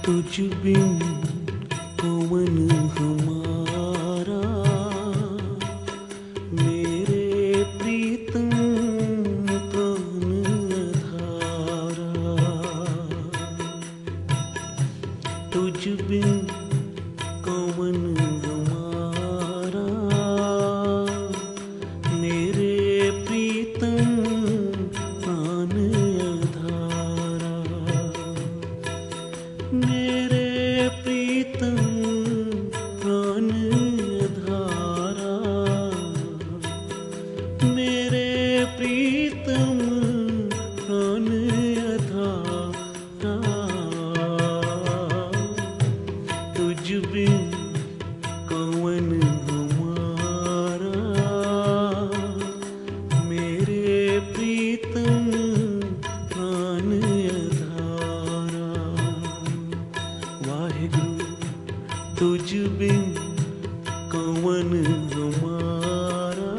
तुझ बिन कौन हमारा, मेरे प्रीतम प्राण आधारा। तुझ बिन कौन हमारा, मेरे प्रीतम प्राण आधारा। मेरे प्रीतम प्राण आधारा, मेरे प्रीतम प्राण आधारा। तुझ बिन कौन हमारा, मेरे प्रीतम प्राण आधारा। वाहिगुरु तुझ बिन कौन हमारा,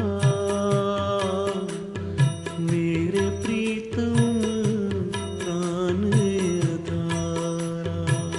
मेरे प्रीतम प्राण आधारा।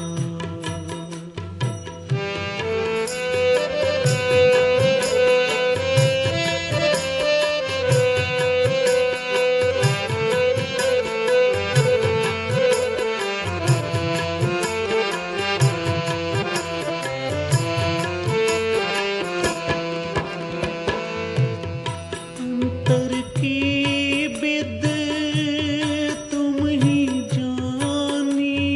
अंतर की बिद तुम ही जानी,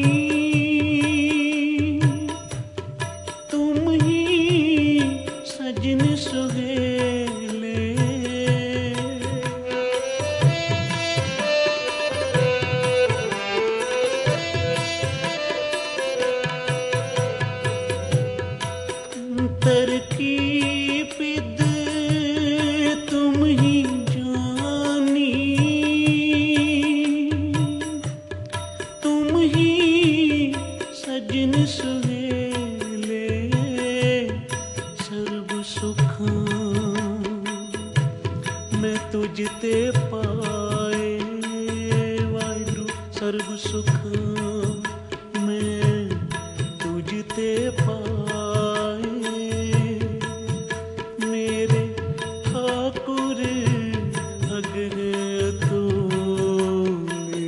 तुम ही सजन सुहेले। अंतर की बिद तुम ही जानी, तुम ही सजन सुहेले। सर्व सुखा मैं तुझते पाए, वाहिगुरु सर्व सुखा मैं तुझते पाए। मेरे ठाकुर अगले तोले,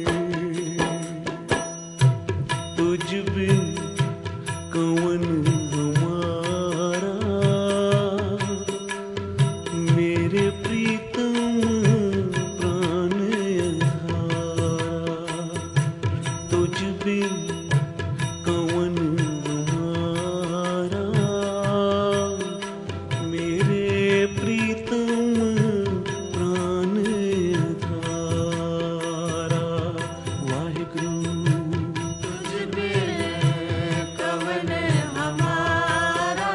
तुझ बिन कौन हमारा, मेरे प्रीतम प्राण आधारा। तुझ बिन कौन हमारा, मेरे प्रीतम प्राण आधारा। वाहिगुरु तुझ बिन कौन हमारा,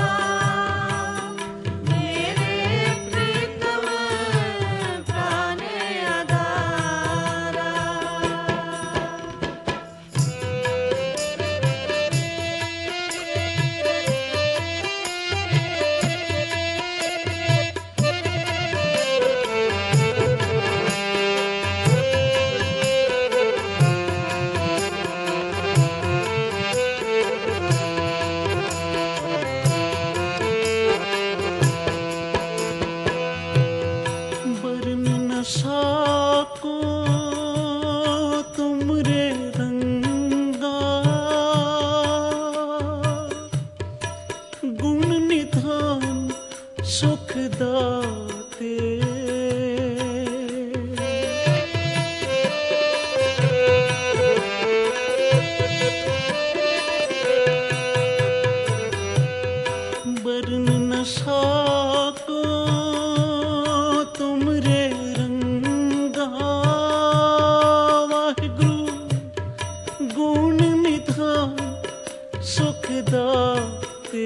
मेरे प्रीतम प्राण आधारा। बरन न साको तुमरे रंगा, गुण निधान सुख दाते। बरन न साको तुमरे रंगा, वाहिगुरु गुण निधान सुख दाते।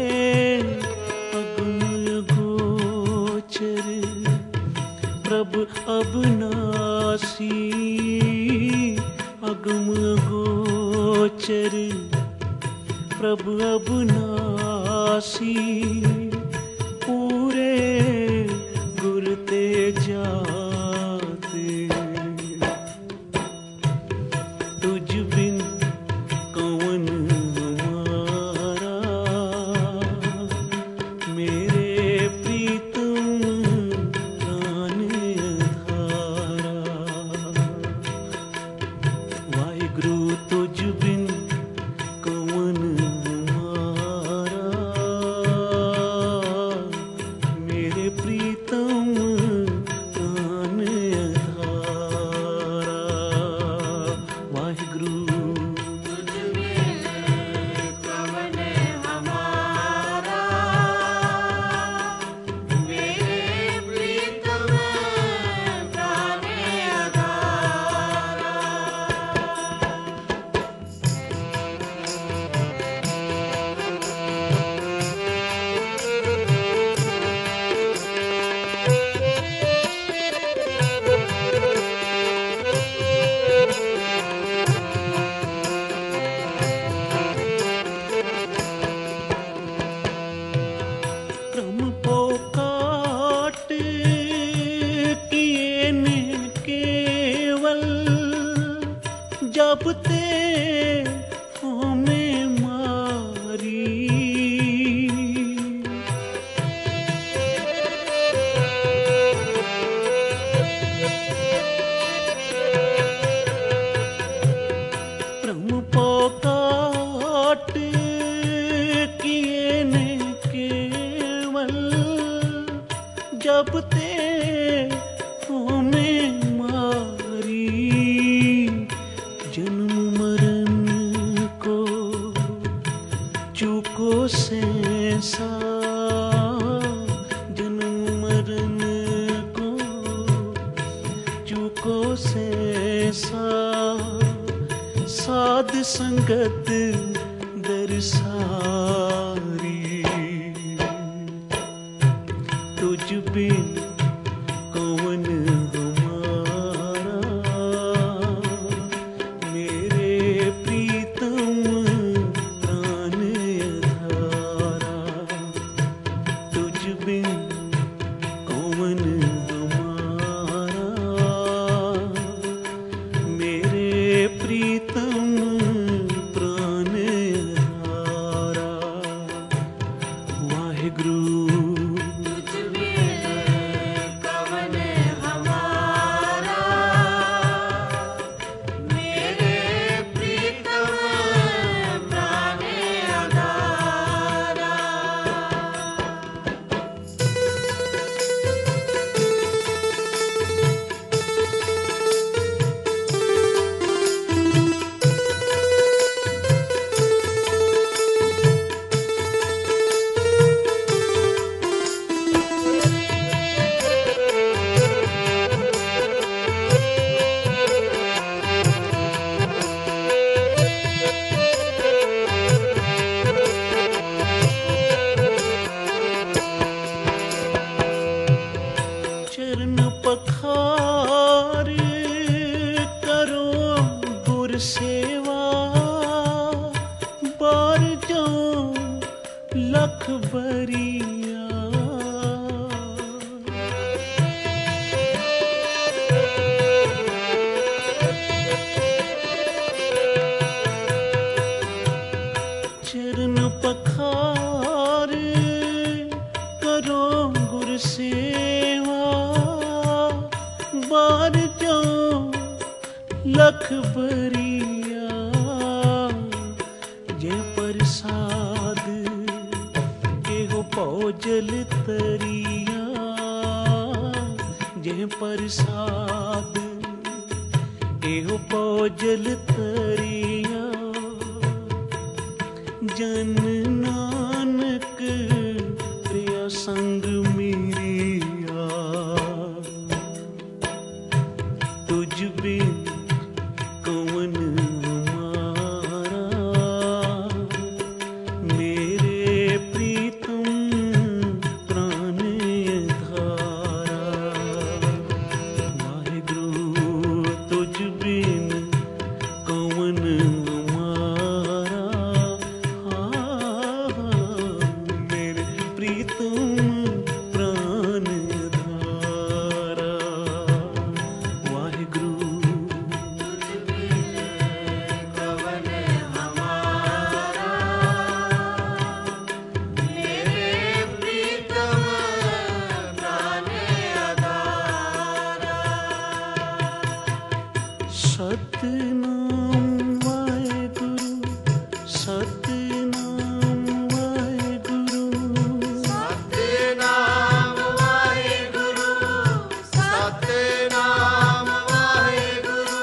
अगम अगोचर प्रभु अविनाशी, अगम अगोचर प्रभु अविनाशी। पूरे गुर ते जाते, तुझ बिन कौन हमें मारी। काट किए ने केवल जब ते हमें मारी। जन्म मरण को चूको सहसा, जन्म मरण को चूको सहसा। साध संगत दरसारी, तुझ बिन कौन हमारा। मेरे प्रीतम प्राण अधारा, तुझ बिन कौन हमारा। मेरे प्रीतम प्राण अधारा। वाहिगुरु तुझ बिन कवन हमारा। मेरे प्रीतम प्राण आधारा। चरण पखार करो गुर सेवा। बार जाओ लख बरिया। चरण पखार करो गुर सेवा। बार जाओ लख बरिया। जे प्रसाद एहो भौजल तरिया। जे प्रसाद एहो भौजल तरिया। जन नानक प्रिय संग मेरिया। तुझ बिन कौन हमारा। मेरे प्रीतम प्राण धारा। वाहिगुरु तुझ बिन कौन हमारा। मेरे प्रीतम प्राण धारा। वाहिगुरु कवन हमारा। मेरे प्रीतम प्राण आधारा। सतनाम वाहेगुरु, सतनाम वाहेगुरु। सतनाम वाहेगुरु। सतनाम वाहेगुरु।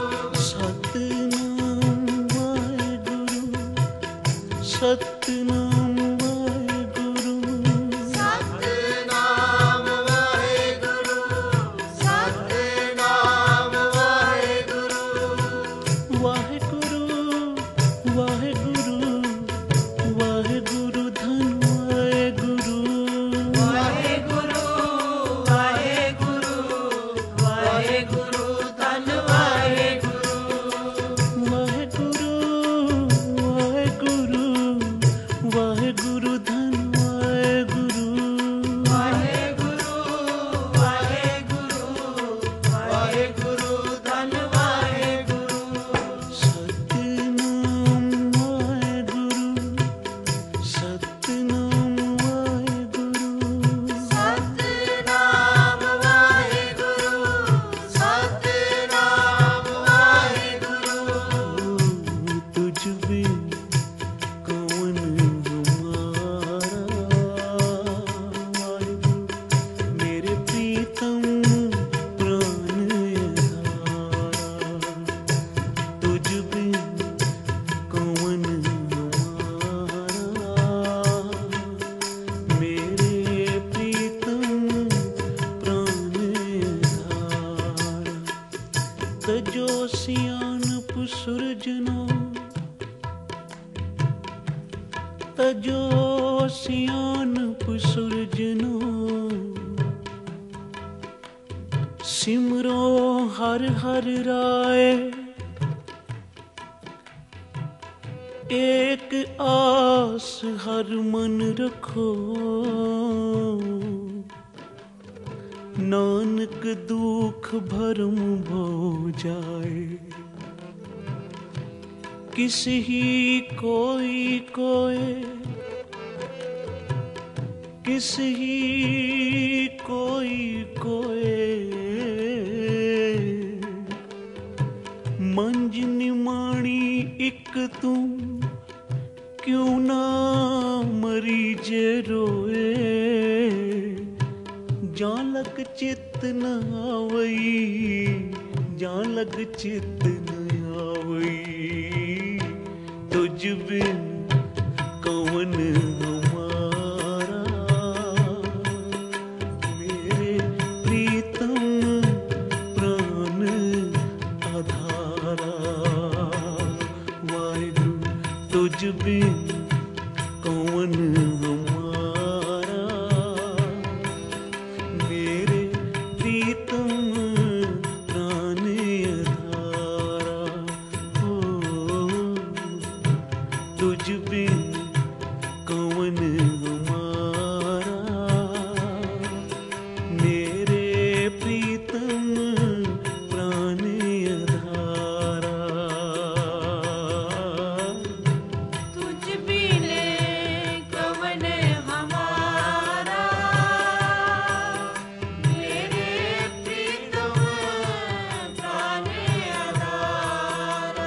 सतनाम वाहेगुरु, सतनाम वाहेगुरु। सतनाम वाहेगुरु। सतनाम वाहेगुरु। वाहेगुरु वाहेगुरु वाहेगुरु धन वाहेगुरु। वाहेगुरु वाहेगुरु वाहेगुरु धन वाहेगुरु। वाहेगुरु वाहेगुरु ਸੱਜਣੋ ਤਜੋ ਸਿਆਣਪ ਸੁਰਜਨੋ ਸਿਮਰੋ ਹਰ ਹਰ ਰਾਏ एक आस हर मन रखो नानक दुख भरम भो जाए किस ही कोई कोय किस ही कोई कोय मंज निमाणी इक तू क्यों ना मरी जे रोए जां लग चित न आवई जां लग चित न आवई तुझ बिन कौन हमारा मेरे प्रीतम प्राण आधारा वाहिगुरु तुझ बिन कौन हमारा मेरे प्रीतम प्राण आधारा हो तुझ बिन कौन हमारा मेरे प्रीतम प्राण आधारा तुझ बिन कौन हमारा मेरे प्रीतम प्राण आधारा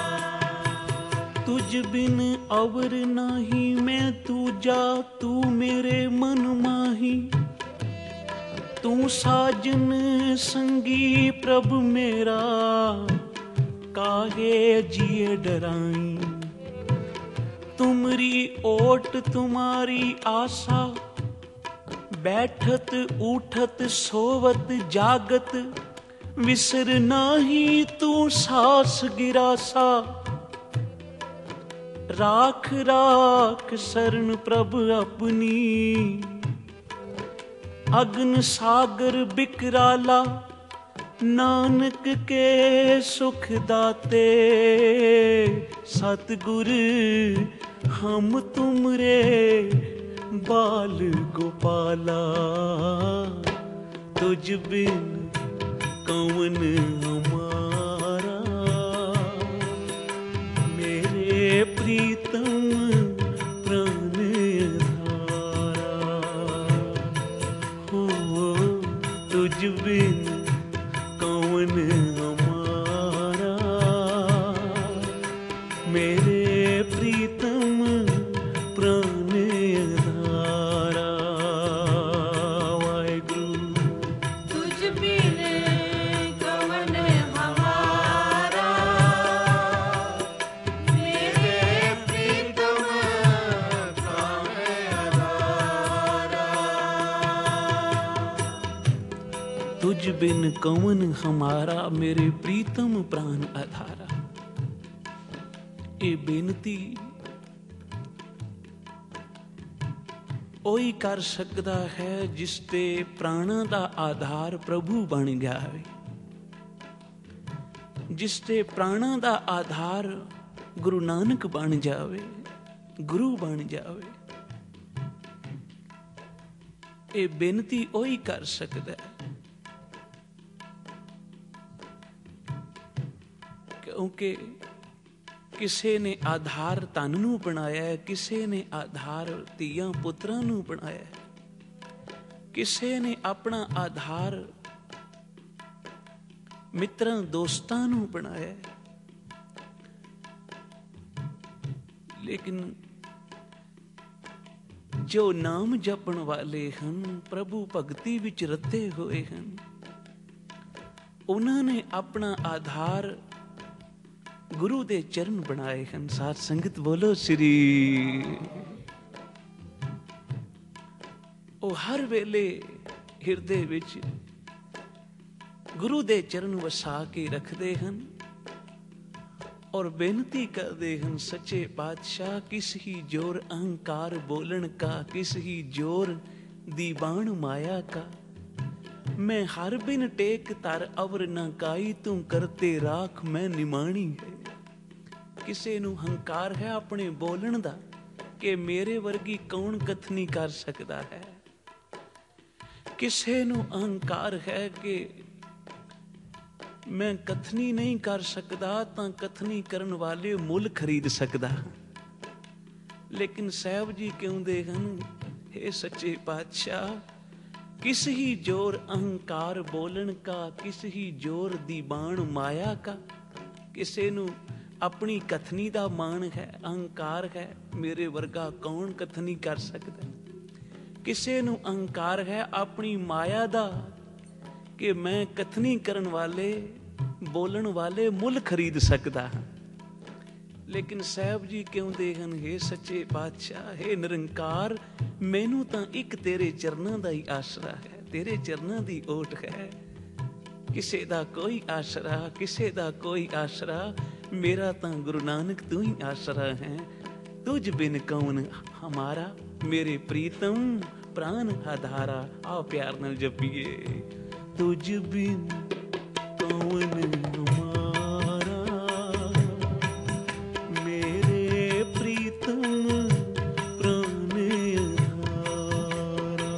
तुझ बिन अवर नाही मैं तूजा तू मेरे मन माही तू साजन संगी प्रभ मेरा काहे जिए डराई तुमरी ओट तुम्हारी आशा बैठत उठत सोवत जागत विसर नाही तू सास गिरासा राख राख शरण प्रभ अपनी अग्न सागर बिकराला नानक के सुख दाते सतगुर हम तुमरे बाल गोपाला तुझ बिन कौन हमारा मेरे प्रीतम प्राण आधारा हो तुझ बिन कौन हमारा मेरे प्रीतम प्राण आधारा वाहिगुरु तुझ बिन कौन हमारा मेरे प्रीतम प्राण आधारा तुझ बिन कौन हमारा मेरे प्रीतम प्राण आधारा ਇਹ ਬੇਨਤੀ ਉਹੀ ਕਰ ਸਕਦਾ ਹੈ ਜਿਸ ਤੇ ਪ੍ਰਾਣਾਂ ਦਾ ਆਧਾਰ ਪ੍ਰਭੂ ਬਣ ਗਿਆ ਹੈ ਜਿਸ ਤੇ ਪ੍ਰਾਣਾਂ ਦਾ ਆਧਾਰ ਗੁਰੂ ਨਾਨਕ ਬਣ ਜਾਵੇ ਗੁਰੂ ਬਣ ਜਾਵੇ ਇਹ ਬੇਨਤੀ ਉਹੀ ਕਰ ਸਕਦਾ ਹੈ ਕਿਉਂਕਿ ਕਿਸੇ ਨੇ ਆਧਾਰ ਧਨ ਨੂੰ ਬਣਾਇਆ ਹੈ ਕਿਸੇ ਨੇ ਆਧਾਰ ਧੀਆਂ ਪੁੱਤਰਾਂ ਨੂੰ ਬਣਾਇਆ ਹੈ ਕਿਸੇ ਨੇ ਆਪਣਾ ਆਧਾਰ ਮਿੱਤਰਾਂ ਦੋਸਤਾਂ ਨੂੰ ਬਣਾਇਆ ਹੈ ਲੇਕਿਨ ਜੋ ਨਾਮ ਜਪਣ ਵਾਲੇ ਹਨ ਪ੍ਰਭੂ ਭਗਤੀ ਵਿੱਚ ਰਤੇ ਹੋਏ ਹਨ ਉਹਨਾਂ ਨੇ ਆਪਣਾ ਆਧਾਰ गुरु दे चरण बनाए हैं साथ संगत बोलो श्री ओ हर वेले हिरदे विच गुरु दे चरण वसा के रखते हैं और बेनती करते हैं सच्चे पातशाह, किस ही जोर अहंकार बोलन का, किस ही जोर दीवान माया का। मैं हर बिन टेक तर अवर न काई, तू करते राख मैं निमाणी है। किसे नू हंकार है अपने बोलन दा कि मेरे वर्गी कौन कथनी कर सकता है। किसे नू अहंकार है कि मैं कथनी नहीं कर सकता, तां कथनी करन वाले मुल खरीद सकदा। लेकिन साहब जी कहते हैं, हे सच्चे पातशाह, किस ही जोर अहंकार बोलन का, किस ही जोर दीवान माया का। किसे नू अपनी कथनी दा मान है, अहंकार है, मेरे वर्गा कौन कथनी कर सकता। किसे नू अहंकार है अपनी माया दा कि मैं कथनी करन वाले बोलन वाले मुल खरीद सकता हाँ। लेकिन साहब जी कहते हैं, हे सच्चे पातशाह, हे निरंकार, मैनू तां एक तेरे चरनां दा ही आसरा है, तेरे चरनां दी ओट है। किसे दा कोई आसरा, किसे दा कोई आसरा, मेरा तां गुरु नानक तू ही आसरा है। तुझ बिन कौन हमारा, मेरे प्रीतम प्राण आधारा। आओ प्यार नाल जपीए, तुझ बिन कौन हमारा, मेरे प्रीतम प्राण आधारा।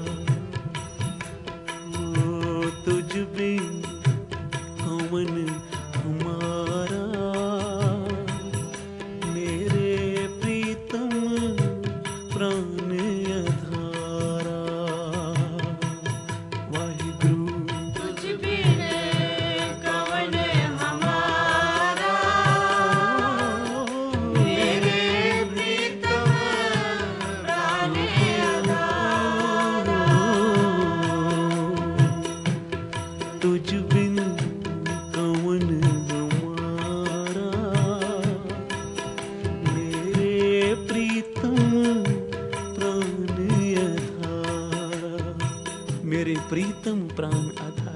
ओ तुझ बिन कौन हमारा, मेरे प्रीतम प्राण आधारा। वाहिगुरु तुझ बिन कवन हमारा, मेरे प्रीतम प्राण आधारा। तुझ बिन कौन हमारा, मेरे प्रीतम प्राण आधारा। मेरे प्रीतम प्राण आधारा।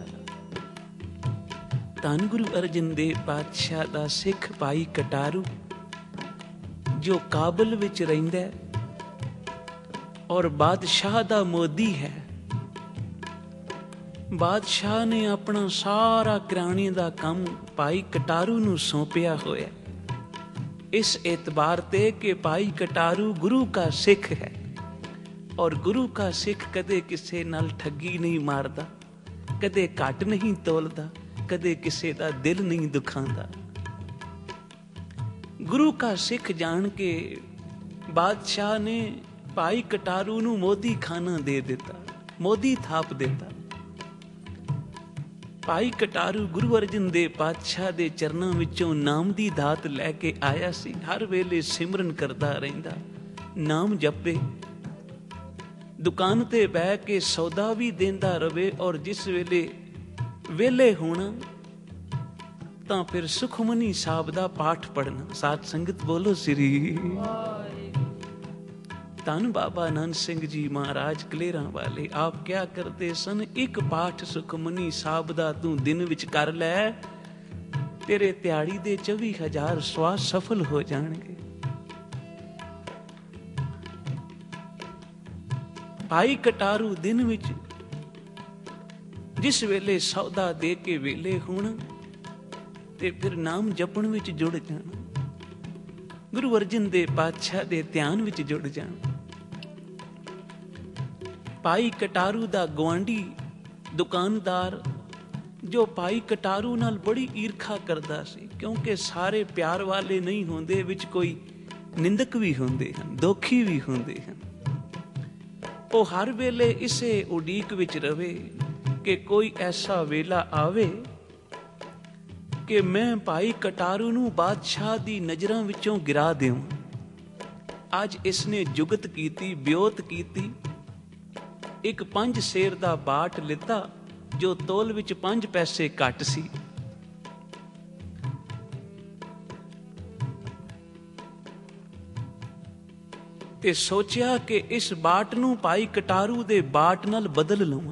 ਧੰਨ ਗੁਰੂ ਅਰਜਨ ਦੇਵ ਪਾਤਸ਼ਾਹ ਦਾ ਸਿੱਖ ਭਾਈ ਕਟਾਰੂ, ਜੋ ਕਾਬਲ ਵਿੱਚ ਰਹਿੰਦਾ ਔਰ ਬਾਦਸ਼ਾਹ ਦਾ ਮੋਦੀ ਹੈ। ਬਾਦਸ਼ਾਹ ਨੇ ਆਪਣਾ ਸਾਰਾ ਕਿਰਾਣੇ ਦਾ ਕੰਮ ਭਾਈ ਕਟਾਰੂ ਨੂੰ ਸੌਂਪਿਆ ਹੋਇਆ, ਇਸ एतबार ਤੇ ਕਿ ਭਾਈ ਕਟਾਰੂ ਗੁਰੂ का ਸਿੱਖ ਹੈ ਔਰ ਗੁਰੂ का ਸਿੱਖ ਕਦੇ ਕਿਸੇ ਨਾਲ ਠੱਗੀ ਨਹੀਂ ਮਾਰਦਾ, ਕਦੇ ਘੱਟ ਨਹੀਂ ਤੋਲਦਾ, ਕਦੇ ਕਿਸੇ ਦਾ ਦਿਲ ਨਹੀਂ ਦੁਖਾਉਂਦਾ। ਗੁਰੂ का ਸਿੱਖ ਜਾਣ ਕੇ ਬਾਦਸ਼ਾਹ ਨੇ ਭਾਈ ਕਟਾਰੂ ਨੂੰ ਮੋਦੀ ਖਾਨਾ ਦੇ ਦਿੱਤਾ, ਮੋਦੀ ਥਾਪ ਦਿੱਤਾ। ਭਾਈ ਕਟਾਰੂ ਗੁਰੂ ਅਰਜਨ ਦੇਵ ਪਾਤਸ਼ਾਹ ਦੇ ਚਰਨਾਂ ਵਿੱਚੋਂ ਨਾਮ ਦੀ ਦਾਤ ਲੈ ਕੇ ਆਇਆ ਸੀ। ਹਰ ਵੇਲੇ ਸਿਮਰਨ ਕਰਦਾ ਰਹਿੰਦਾ, ਨਾਮ ਜਪੇ, ਦੁਕਾਨ ਤੇ ਬਹਿ ਕੇ ਸੌਦਾ ਵੀ ਦਿੰਦਾ ਰਵੇ ਔਰ ਜਿਸ ਵੇਲੇ ਵੇਲੇ ਹੋਣਾ ਤਾਂ ਫਿਰ ਸੁਖਮਨੀ ਸਾਹਿਬ ਦਾ ਪਾਠ ਪੜਨਾ। ਸਾਧ ਸੰਗਤ ਬੋਲੋ ਸ੍ਰੀ ਧੰਨ ਬਾਬਾ ਆਨੰਦ ਸਿੰਘ ਜੀ ਮਹਾਰਾਜ ਕਲੇਰਾਂ ਵਾਲੇ। ਆਪ ਕਿਆ ਕਰਦੇ ਸਨ, ਇੱਕ ਪਾਠ ਸੁਖਮਨੀ ਸਾਹਿਬ ਦਾ ਤੂੰ ਦਿਨ ਵਿੱਚ ਕਰ ਲੈ, ਤੇਰੇ ਦਿਹਾੜੀ ਦੇ 24,000 ਸਵਾਸ ਸਫਲ ਹੋ ਜਾਣਗੇ। ਭਾਈ ਕਟਾਰੂ ਦਿਨ ਵਿੱਚ ਜਿਸ ਵੇਲੇ ਸੌਦਾ ਦੇ ਕੇ ਵੇਲੇ ਹੋਣਾ ਤੇ ਫਿਰ ਨਾਮ ਜਪਣ ਵਿੱਚ ਜੁੜ ਜਾਣਾ, ਗੁਰੂ ਅਰਜਨ ਦੇਵ ਪਾਤਸ਼ਾਹ ਦੇ ਧਿਆਨ ਵਿੱਚ ਜੁੜ ਜਾਣਾ। ਭਾਈ ਕਟਾਰੂ ਦਾ ਗੁਆਂਢੀ ਦੁਕਾਨਦਾਰ, ਜੋ ਭਾਈ ਕਟਾਰੂ ਨਾਲ ਬੜੀ ਈਰਖਾ ਕਰਦਾ ਸੀ, ਕਿਉਂਕਿ ਸਾਰੇ ਪਿਆਰ ਵਾਲੇ ਨਹੀਂ ਹੁੰਦੇ, ਵਿੱਚ ਕੋਈ ਨਿੰਦਕ ਵੀ ਹੁੰਦੇ ਹਨ, ਦੋਖੀ ਵੀ ਹੁੰਦੇ ਹਨ। ਉਹ ਹਰ ਵੇਲੇ ਇਸੇ ਉਡੀਕ ਵਿੱਚ ਰਵੇ ਕਿ ਕੋਈ ਐਸਾ ਵੇਲਾ ਆਵੇ ਕਿ ਮੈਂ ਭਾਈ ਕਟਾਰੂ ਨੂੰ ਬਾਦਸ਼ਾਹ ਦੀ ਨਜ਼ਰਾਂ ਵਿੱਚੋਂ ਗਿਰਾ ਦਿਵਾਂ। ਅੱਜ ਇਸਨੇ ਜੁਗਤ ਕੀਤੀ, ਬਿਓਤ ਕੀਤੀ। ਇੱਕ 5 ਸੇਰ ਦਾ ਬਾਟ ਲਿੱਤਾ ਜੋ ਤੋਲ ਵਿੱਚ 5 ਪੈਸੇ ਘੱਟ ਸੀ। ਤੇ ਸੋਚਿਆ ਕਿ ਇਸ ਬਾਟ ਨੂੰ ਭਾਈ ਕਟਾਰੂ ਦੇ ਬਾਟ ਨਾਲ ਬਦਲ ਲਵਾਂ।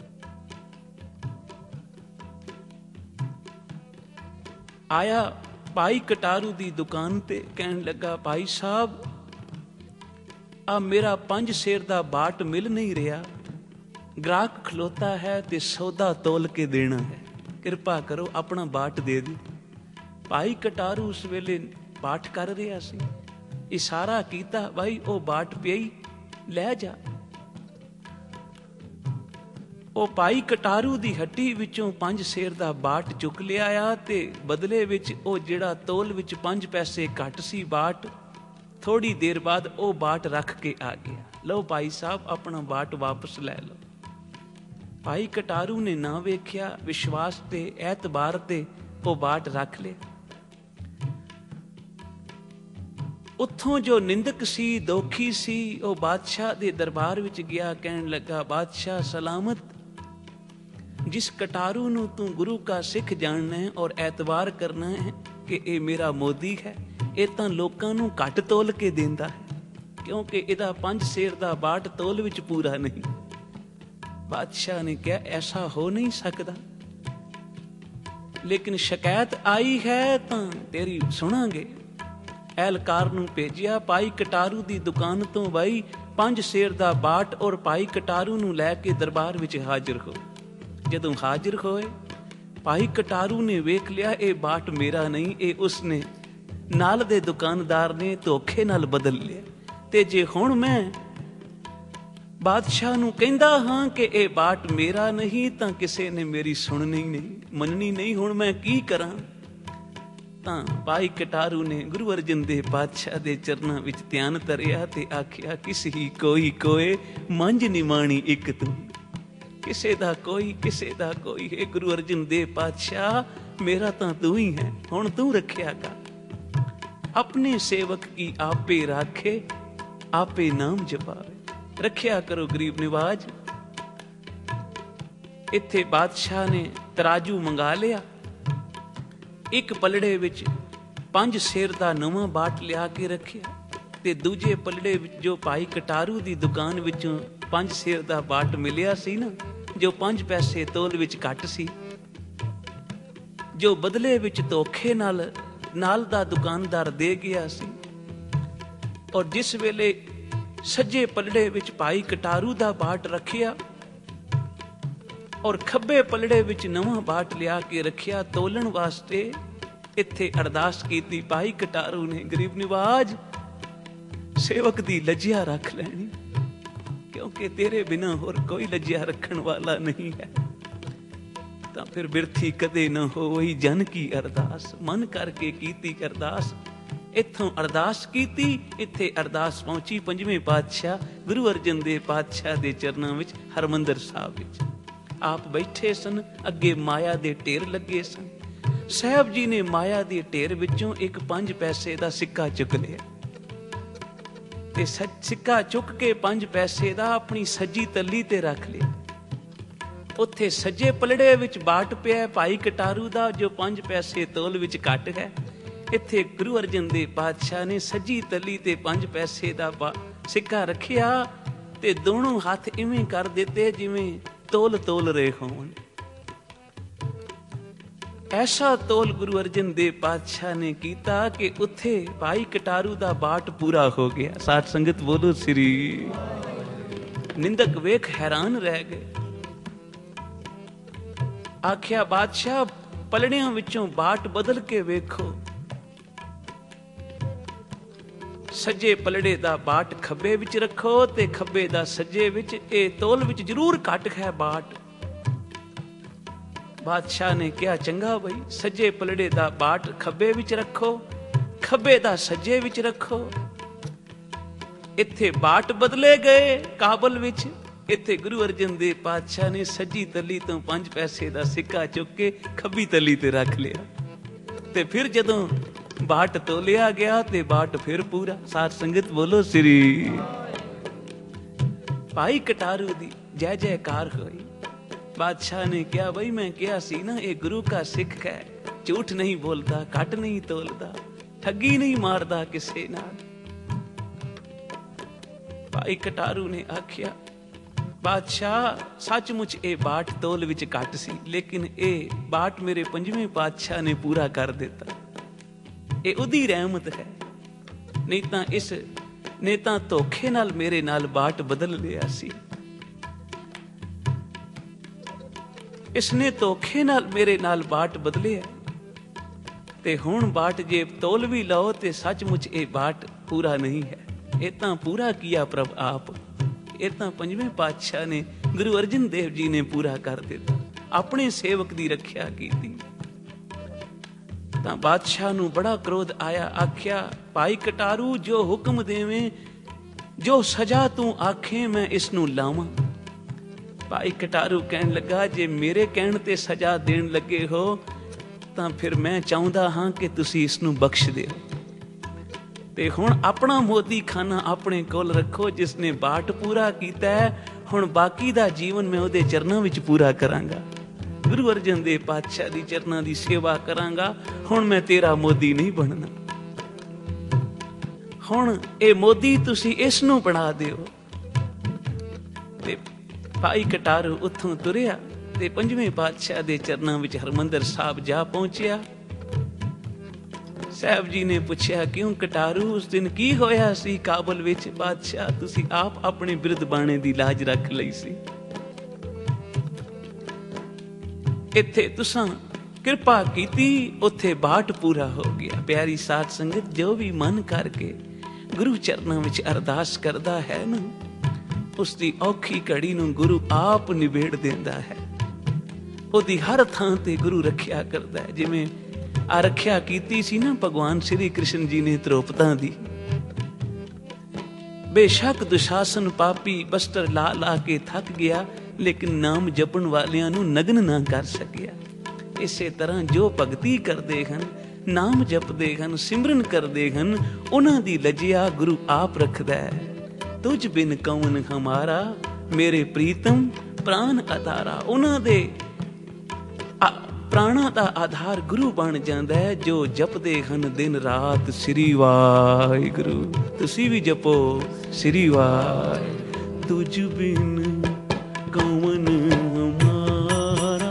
ਆਇਆ ਭਾਈ ਕਟਾਰੂ ਦੀ ਦੁਕਾਨ ਤੇ ਕਹਿਣ ਲੱਗਾ, ਭਾਈ ਸਾਹਿਬ ਆ ਮੇਰਾ 5 ਸੇਰ ਦਾ ਬਾਟ ਮਿਲ ਨਹੀਂ ਰਿਹਾ, ਗ੍ਰਾਹਕ ਖਲੋਤਾ ਹੈ ਤੇ ਸੌਦਾ ਤੋਲ ਕੇ ਦੇਣਾ ਹੈ, ਕਿਰਪਾ ਕਰੋ ਆਪਣਾ ਬਾਟ ਦੇ ਦਿਓ। ਭਾਈ ਕਟਾਰੂ ਉਸ ਵੇਲੇ ਪਾਠ ਕਰ ਰਿਹਾ ਸੀ, ਇਸ਼ਾਰਾ ਕੀਤਾ, ਭਾਈ ਉਹ ਬਾਟ ਪਈ ਲੈ ਜਾ। ਉਹ ਭਾਈ ਕਟਾਰੂ ਦੀ ਹੱਟੀ ਵਿੱਚੋਂ 5 ਸੇਰ ਦਾ ਬਾਟ ਚੁੱਕ ਲਿਆਇਆ ਤੇ ਬਦਲੇ ਵਿੱਚ ਉਹ ਜਿਹੜਾ ਤੋਲ ਵਿੱਚ 5 ਪੈਸੇ ਘੱਟ ਸੀ ਬਾਟ, ਥੋੜੀ ਦੇਰ ਬਾਅਦ ਉਹ ਬਾਟ ਰੱਖ ਕੇ ਆ ਗਿਆ। ਲਓ ਭਾਈ ਸਾਹਿਬ ਆਪਣਾ ਬਾਟ ਵਾਪਸ ਲੈ ਲਓ। ਭਾਈ ਕਟਾਰੂ ਨੇ ਨਾ ਵੇਖਿਆ, ਵਿਸ਼ਵਾਸ ਤੇ ਐਤਬਾਰ ਤੇ ਉਹ ਬਾਟ ਰੱਖ ਲਿਆ। ਉੱਥੋਂ ਜੋ ਨਿੰਦਕ ਸੀ, ਦੋਖੀ ਸੀ, ਉਹ ਬਾਦਸ਼ਾਹ ਦੇ ਦਰਬਾਰ ਵਿੱਚ ਗਿਆ, ਕਹਿਣ ਲੱਗਾ, ਬਾਦਸ਼ਾਹ ਸਲਾਮਤ, ਜਿਸ ਕਟਾਰੂ ਨੂੰ ਤੂੰ ਗੁਰੂ ਕਾ ਸਿੱਖ ਜਾਣਨਾ ਹੈ ਔਰ ਐਤਵਾਰ ਕਰਨਾ ਹੈ ਕਿ ਇਹ ਮੇਰਾ ਮੋਦੀ ਹੈ, ਇਹ ਤਾਂ ਲੋਕਾਂ ਨੂੰ ਘੱਟ ਤੋਲ ਕੇ ਦਿੰਦਾ ਹੈ, ਕਿਉਂਕਿ ਇਹਦਾ 5 ਸੇਰ ਦਾ ਬਾਟ ਤੋਲ ਵਿੱਚ ਪੂਰਾ ਨਹੀਂ। ਬਾਦਸ਼ਾਹ ਨੇ ਕਿਹਾ, ਐਸਾ ਹੋ ਨਹੀਂ ਸਕਦਾ, ਲੇਕਿਨ ਸ਼ਿਕਾਇਤ ਆਈ ਹੈ ਤਾਂ ਤੇਰੀ ਸੁਣਾਂਗੇ। ਐਲਕਾਰ ਨੂੰ ਭੇਜਿਆ, ਭਾਈ ਕਟਾਰੂ ਦੀ ਦੁਕਾਨ ਤੋਂ ਬਾਈ 5 ਸੇਰ ਦਾ ਬਾਟ ਔਰ ਭਾਈ ਕਟਾਰੂ ਨੂੰ ਲੈ ਕੇ ਦਰਬਾਰ ਵਿੱਚ ਹਾਜ਼ਰ ਹੋ। ਜਦੋਂ ਹਾਜ਼ਰ ਹੋਏ, ਭਾਈ ਕਟਾਰੂ ਨੇ ਵੇਖ ਲਿਆ ਇਹ ਬਾਟ ਮੇਰਾ ਨਹੀਂ, ਇਹ ਉਸਨੇ ਨਾਲ ਦੇ ਦੁਕਾਨਦਾਰ ਨੇ ਧੋਖੇ ਨਾਲ ਬਦਲ ਲਿਆ, ਤੇ ਜੇ ਹੁਣ ਮੈਂ ਬਾਦਸ਼ਾਹ ਨੂੰ ਕਹਿੰਦਾ ਹਾਂ ਕਿ ਇਹ ਬਾਟ ਮੇਰਾ ਨਹੀਂ ਤਾਂ ਕਿਸੇ ਨੇ ਮੇਰੀ ਸੁਣਨੀ ਨਹੀਂ, ਮੰਨਣੀ ਨਹੀਂ, ਹੁਣ ਮੈਂ ਕੀ ਕਰਾਂ। ਤਾਂ ਭਾਈ ਕਟਾਰੂ ਨੇ ਗੁਰੂ ਅਰਜਨ ਦੇਵ ਪਾਤਸ਼ਾਹ ਦੇ ਚਰਨਾਂ ਵਿੱਚ ਧਿਆਨ ਧਰਿਆ ਤੇ ਆਖਿਆ, ਕਿਸ ਹੀ ਕੋਈ ਕੋਏ ਮੰਝ ਨਿਮਾਣੀ ਇੱਕ ਤੂੰ, ਕਿਸੇ ਦਾ ਕੋਈ, ਕਿਸੇ ਦਾ ਕੋਈ, ਹੈ ਗੁਰੂ ਅਰਜਨ ਦੇਵ ਪਾਤਸ਼ਾਹ ਮੇਰਾ ਤਾਂ ਤੂੰ ਹੀ ਹੈ, ਹੁਣ ਤੂੰ ਰੱਖਿਆ ਕਰ। ਆਪਣੇ ਸੇਵਕ ਕੀ ਆਪੇ ਰਾਖੇ, ਆਪੇ ਨਾਮ ਜਪਾਵੇ, ਰੱਖਿਆ ਕਰੋ ਗਰੀਬ ਨਿਵਾਜ। ਇੱਥੇ ਬਾਦਸ਼ਾਹ ਨੇ ਤਰਾਜੂ ਮੰਗਾ ਲਿਆ, ਇੱਕ ਪਲੜੇ ਵਿੱਚ 5 ਸੇਰ ਦਾ ਨਵਾਂ ਬਾਟ ਲਿਆ ਕੇ ਰੱਖਿਆ ਤੇ ਦੂਜੇ ਪਲੜੇ ਵਿੱਚ ਜੋ ਭਾਈ ਕਟਾਰੂ ਦੀ ਦੁਕਾਨ ਵਿੱਚੋਂ 5 ਸੇਰ ਦਾ ਬਾਟ ਮਿਲਿਆ ਸੀ ਨਾ, ਜੋ 5 ਪੈਸੇ ਤੋਲ ਵਿੱਚ ਘੱਟ ਸੀ, ਜੋ ਬਦਲੇ ਵਿੱਚ ਧੋਖੇ ਨਾਲ ਦਾ ਦੁਕਾਨਦਾਰ ਦੇ ਗਿਆ ਸੀ, ਔਰ ਜਿਸ ਵੇਲੇ ਸੱਜੇ ਪਲੜੇ ਵਿੱਚ ਭਾਈ ਕਟਾਰੂ ਦਾ ਬਾਟ ਰੱਖਿਆ ਔਰ ਖੱਬੇ ਪਲੜੇ ਵਿੱਚ ਨਵਾਂ ਬਾਟ ਲਿਆ ਕੇ ਰੱਖਿਆ ਤੋਲਣ ਵਾਸਤੇ, ਇੱਥੇ ਅਰਦਾਸ ਕੀਤੀ ਭਾਈ ਕਟਾਰੂ ਨੇ, ਗਰੀਬ ਨਿਵਾਜ ਸੇਵਕ ਦੀ ਲੱਜਿਆ ਰੱਖ ਲੈਣੀ, ਕਿਉਂਕਿ ਤੇਰੇ ਬਿਨਾਂ ਹੋਰ ਕੋਈ ਲੱਜਿਆ ਰੱਖਣ ਵਾਲਾ ਨਹੀਂ ਹੈ। ਤਾਂ ਫਿਰ ਬਿਰਥੀ ਕਦੇ ਨਾ ਹੋਈ ਜਨ ਕੀ ਅਰਦਾਸ, ਮਨ ਕਰਕੇ ਕੀਤੀ ਅਰਦਾਸ। ਇੱਥੋਂ ਅਰਦਾਸ ਕੀਤੀ, ਇੱਥੇ ਅਰਦਾਸ ਪਹੁੰਚੀ 5ਵੇਂ ਪਾਤਸ਼ਾਹ ਗੁਰੂ ਅਰਜਨ ਦੇਵ ਪਾਤਸ਼ਾਹ ਦੇ ਚਰਨਾਂ ਵਿੱਚ, ਹਰਮੰਦਰ ਸਾਹਿਬ ਵਿੱਚ। ਆਪ ਬੈਠੇ ਸਨ, ਅੱਗੇ ਮਾਇਆ ਦੇ ਢੇਰ ਲੱਗੇ ਸਨ। ਸਾਹਿਬ ਜੀ ਨੇ ਮਾਇਆ ਦੇ ਢੇਰ ਵਿੱਚੋਂ ਇੱਕ 5 ਪੈਸੇ ਦਾ ਸਿੱਕਾ ਚੁੱਕ ਲਿਆ ਤੇ ਸਿੱਕਾ ਚੁੱਕ ਕੇ 5 ਪੈਸੇ ਦਾ ਆਪਣੀ ਸੱਜੀ ਤੱਲੀ ਤੇ ਰੱਖ ਲਿਆ। ਉੱਥੇ ਸੱਜੇ ਪਲੜੇ ਵਿੱਚ ਬਾਟ ਪਿਆ ਭਾਈ ਕਟਾਰੂ ਦਾ, ਜੋ 5 ਪੈਸੇ ਤੋਲ ਵਿੱਚ ਘੱਟ ਹੈ। ਇੱਥੇ ਗੁਰੂ ਅਰਜਨ ਦੇਵ ਪਾਤਸ਼ਾਹ ਨੇ ਸੱਜੀ ਤੱਲੀ ਤੇ 5 ਪੈਸੇ ਦਾ ਸਿੱਕਾ ਰੱਖਿਆ ਤੇ ਦੋਨੋਂ ਹੱਥ ਇਵੇਂ ਕਰ ਦਿੱਤੇ ਜਿਵੇਂ ਤੋਲ ਰਹੇ ਹੋਣ। ਐਸਾ ਤੋਲ ਗੁਰੂ ਅਰਜਨ ਦੇਵ ਪਾਤਸ਼ਾਹ ਨੇ ਕੀਤਾ ਕਿ ਉੱਥੇ ਭਾਈ ਕਟਾਰੂ ਦਾ ਬਾਟ ਪੂਰਾ ਹੋ ਗਿਆ। ਸਾਧ ਸੰਗਤ ਬੋਲੋ ਸ੍ਰੀ। ਨਿੰਦਕ ਵੇਖ ਹੈਰਾਨ ਰਹਿ ਗਏ। ਆਖਿਆ, ਬਾਦਸ਼ਾਹ ਪਲੜਿਆਂ ਵਿੱਚੋਂ ਬਾਟ ਬਦਲ ਕੇ ਵੇਖੋ, ਸੱਜੇ ਪਲੜੇ ਦਾ ਬਾਟ ਖੱਬੇ ਵਿੱਚ ਰੱਖੋ ਤੇ ਖੱਬੇ ਦਾ ਸੱਜੇ ਵਿੱਚ, ਇਹ ਤੋਲ ਵਿੱਚ ਜ਼ਰੂਰ ਘੱਟ ਹੈ ਬਾਟ। ਬਾਦਸ਼ਾਹ ਨੇ ਕਿਹਾ, ਚੰਗਾ ਬਈ, ਸੱਜੇ ਪਲੜੇ ਦਾ ਬਾਟ ਖੱਬੇ ਵਿੱਚ ਰੱਖੋ, ਖੱਬੇ ਦਾ ਸੱਜੇ ਵਿੱਚ ਰੱਖੋ। ਇੱਥੇ ਬਾਟ ਬਦਲੇ ਗਏ ਕਾਬਲ ਵਿੱਚ। ਇੱਥੇ ਗੁਰੂ ਅਰਜਨ ਦੇਵ ਪਾਤਸ਼ਾਹ ਨੇ ਸੱਜੀ ਤਲੀ ਤੋਂ 5 ਪੈਸੇ ਦਾ ਸਿੱਕਾ ਚੁੱਕ ਕੇ ਖੱਬੀ ਤਲੀ ਤੇ ਰੱਖ ਲਿਆ ਤੇ ਫਿਰ ਜਦੋਂ ਬਾਟ ਤੋਲਿਆ ਗਿਆ ਤੇ ਬਾਟ ਫਿਰ ਪੂਰਾ। ਸਾਧ ਸੰਗਤ ਬੋਲੋ ਸ੍ਰੀ। ਭਾਈ ਕਟਾਰੂ ਦੀ ਜੈ ਜੈਕਾਰ ਹੋਈ। ਬਾਦਸ਼ਾਹ ਨੇ ਕਿਹਾ, ਬਈ ਮੈਂ ਕਿਹਾ ਸੀ ਨਾ, ਇਹ ਗੁਰੂ ਕਾ ਸਿੱਖ ਹੈ, ਝੂਠ ਨਹੀਂ ਬੋਲਦਾ, ਘੱਟ ਨਹੀਂ ਤੋਲਦਾ, ਠੱਗੀ ਨਹੀਂ ਮਾਰਦਾ ਕਿਸੇ ਨਾਲ। ਭਾਈ ਕਟਾਰੂ ਨੇ ਆਖਿਆ, ਬਾਦਸ਼ਾਹ ਸੱਚਮੁੱਚ ਇਹ ਬਾਟ ਤੋਲ ਵਿੱਚ ਘੱਟ ਸੀ, ਲੇਕਿਨ ਇਹ ਬਾਟ ਮੇਰੇ 5ਵੇਂ ਪਾਤਸ਼ਾਹ ਨੇ ਪੂਰਾ ਕਰ ਦਿੱਤਾ। ਇਹ ਉਹਦੀ ਰਹਿਮਤ ਹੈ। ਨਹੀਂ ਤਾਂ ਇਸ ਨੇ ਤਾਂ ਧੋਖੇ ਨਾਲ ਮੇਰੇ ਨਾਲ ਬਾਟ ਬਦਲ ਲਿਆ ਸੀ। ਇਸ ਨੇ ਧੋਖੇ ਨਾਲ ਮੇਰੇ ਨਾਲ ਬਾਟ ਬਦਲਿਆ ਤੇ ਹੁਣ ਬਾਟ ਜੇ ਤੋਲ ਵੀ ਲਓ ਤੇ ਸੱਚਮੁੱਚ ਇਹ ਬਾਟ ਪੂਰਾ ਨਹੀਂ ਹੈ। ਇਹ ਤਾਂ ਪੂਰਾ ਕੀਆ ਪ੍ਰਭ ਆਪ। ਇਹ ਤਾਂ ਪੰਜਵੇਂ ਪਾਤਸ਼ਾਹ ਨੇ, ਗੁਰੂ ਅਰਜਨ ਦੇਵ ਜੀ ਨੇ ਪੂਰਾ ਕਰ ਦਿੱਤਾ। ਆਪਣੇ ਸੇਵਕ ਦੀ ਰੱਖਿਆ ਕੀਤੀ। ਤਾਂ ਬਾਦਸ਼ਾਹ ਨੂੰ ਬੜਾ ਕ੍ਰੋਧ ਆਇਆ। ਆਖਿਆ, ਭਾਈ ਕਟਾਰੂ, ਜੋ ਹੁਕਮ ਦੇਵੇਂ, ਜੋ ਸਜ਼ਾ ਤੂੰ ਆਖੇ, ਮੈਂ ਇਸ ਨੂੰ ਲਾਵਾਂ। ਭਾਈ ਕਟਾਰੂ ਕਹਿਣ ਲੱਗਾ, ਜੇ ਮੇਰੇ ਕਹਿਣ ਤੇ ਸਜ਼ਾ ਦੇਣ ਲੱਗੇ ਹੋ ਤਾਂ ਫਿਰ ਮੈਂ ਚਾਹੁੰਦਾ ਹਾਂ ਕਿ ਤੁਸੀਂ ਇਸ ਨੂੰ ਬਖਸ਼ ਦਿਓ ਤੇ ਹੁਣ ਆਪਣਾ ਮੋਦੀ ਖਾਨਾ ਆਪਣੇ ਕੋਲ ਰੱਖੋ। ਜਿਸ ਨੇ ਬਾਟ ਪੂਰਾ ਕੀਤਾ ਹੈ, ਹੁਣ ਬਾਕੀ ਦਾ ਜੀਵਨ ਮੈਂ ਉਹਦੇ ਚਰਨਾਂ ਵਿੱਚ ਪੂਰਾ ਕਰਾਂਗਾ। ਗੁਰੂ ਅਰਜਨ ਦੇਵ ਪਾਤਸ਼ਾਹ ਦੀ ਚਰਨਾਂ ਦੀ ਸੇਵਾ ਕਰਾਂਗਾ। ਹੁਣ ਮੈਂ ਤੇਰਾ ਮੋਦੀ ਨਹੀਂ ਬਣਨਾ। ਹੁਣ ਇਹ ਮੋਦੀ ਤੁਸੀਂ ਇਸ ਨੂੰ ਬਣਾ ਦਿਓ। ਤੇ ਭਾਈ ਕਟਾਰੂ ਉੱਥੋਂ ਤੁਰਿਆ ਤੇ ਪੰਜਵੇਂ ਪਾਤਸ਼ਾਹ ਦੇ ਚਰਨਾਂ ਵਿੱਚ ਹਰਮੰਦਰ ਸਾਹਿਬ ਜਾ ਪਹੁੰਚਿਆ। ਸਾਹਿਬ ਜੀ ਨੇ ਪੁੱਛਿਆ, ਕਿਉਂ ਕਟਾਰੂ, ਉਸ ਦਿਨ ਕੀ ਹੋਇਆ ਸੀ ਕਾਬਲ ਵਿੱਚ? ਬਾਦਸ਼ਾਹ, ਤੁਸੀਂ ਆਪ ਆਪਣੇ ਬਿਰਧ ਬਾਣੇ ਦੀ ਲਾਜ ਰੱਖ ਲਈ ਸੀ। ਇੱਥੇ ਤੁਸਾਂ ਕਿਰਪਾ ਕੀਤੀ, ਉੱਥੇ ਬਾਟ ਪੂਰਾ ਹੋ ਗਿਆ। ਪਿਆਰੀ ਸਾਧ ਸੰਗਤ, ਜੋ ਵੀ ਮਨ ਕਰਕੇ ਗੁਰੂ ਚਰਨਾਂ ਵਿੱਚ ਅਰਦਾਸ ਕਰਦਾ ਹੈ ਨਾ, ਉਸ ਦੀ ਔਖੀ ਘੜੀ ਨੂੰ ਗੁਰੂ ਆਪ ਨਿਬੇੜ ਦਿੰਦਾ ਹੈ। ਉਹਦੀ ਹਰ ਥਾਂ ਤੇ ਗੁਰੂ ਰੱਖਿਆ ਕਰਦਾ ਹੈ। ਜਿਵੇਂ ਆ ਰੱਖਿਆ ਕੀਤੀ ਸੀ ਨਾ ਭਗਵਾਨ ਸ਼੍ਰੀ ਕ੍ਰਿਸ਼ਨ ਜੀ ਨੇ ਦ੍ਰੋਪਦਾ ਦੀ। ਬੇਸ਼ੱਕ ਦੁਸ਼ਾਸਨ ਪਾਪੀ ਬਸਤਰ ਲਾ ਲਾ ਕੇ ਥੱਕ ਗਿਆ, ਲੇਕਿਨ ਨਾਮ ਜਪਣ ਵਾਲਿਆਂ ਨੂੰ ਨਗਨ ਨਾ ਕਰ ਸਕਿਆ। ਇਸੇ ਤਰ੍ਹਾਂ ਜੋ ਭਗਤੀ ਕਰਦੇ ਹਨ, ਨਾਮ ਜਪਦੇ ਹਨ, ਸਿਮਰਨ ਕਰਦੇ ਹਨ, ਉਹਨਾਂ ਦੀ ਲਜਿਆ ਗੁਰੂ ਆਪ ਰੱਖਦਾ ਹੈ। ਤੁਝ ਬਿਨ ਕੌਣ ਹਮਾਰਾ, ਮੇਰੇ ਪ੍ਰੀਤਮ ਪ੍ਰਾਨ ਆਧਾਰਾ। ਉਹਨਾਂ ਦੇ ਪ੍ਰਾਣਾ ਦਾ ਆਧਾਰ ਗੁਰੂ ਬਣ ਜਾਂਦਾ ਹੈ, ਜੋ ਜਪਦੇ ਹਨ ਦਿਨ ਰਾਤ ਸ੍ਰੀ ਵਾਹਿਗੁਰੂ। ਤੁਸੀਂ ਵੀ ਜਪੋ ਸ੍ਰੀ ਵਾਹਿਗੁਰੂ। ਤੁਝ ਬਿਨ ਕੌਣ ਹਮਾਰਾ,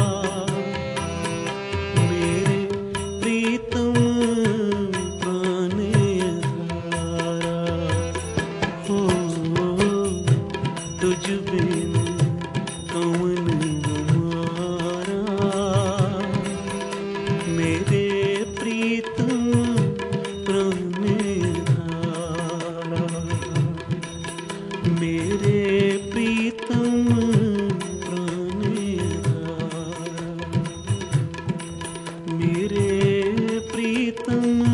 ਮੇਰੇ ਪ੍ਰੀਤਮ ਪ੍ਰਾਨ ਆਧਾਰਾ। ਹੋ ਤੁਝ ਬਿਨ ਕੌਣ ਮੇਰੇ ਪ੍ਰੀਤਮ